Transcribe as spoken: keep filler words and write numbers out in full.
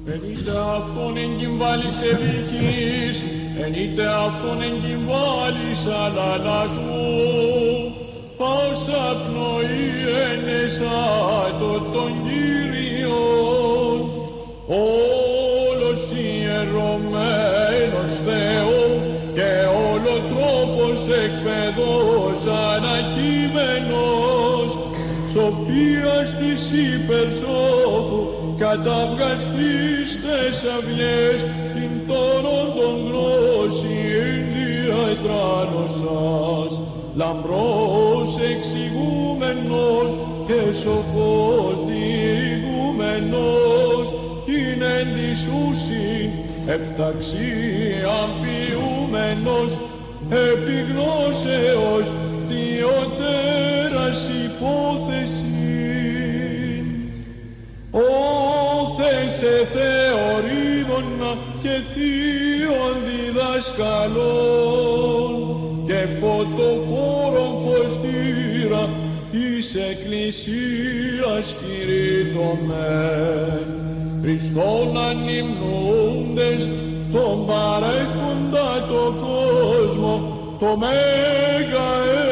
Εν είτε αυτόν εγκυμβάλεις ευήκης, εν είτε αυτόν εγκυμβάλεις αλλαλατού, πάσα πνοή ενεσάτω τον Κύριον, όλος ιερωμένος Θεό και όλο τρόπος εκπαιδός ανακείμενος, σοφίας της υπερσόφου καταβγαστείς τες αυλιές την τόρον των γνώσιν διατράνωσας, λαμπρός εξηγούμενος και σοφός διηγούμενος, την εν της ούσιν ευταξίαν ποιούμενος, επιγνώσεως διωτέρας υπόθεσιν. Όθεν σε θεωρίδωνα και θείων διδασκαλών και φωτοφόρων φωστήρα της Εκκλησίας κηρύττωμεν, Χριστόν ανυμνούντες τον παρέχοντα το κόσμο, το μέγα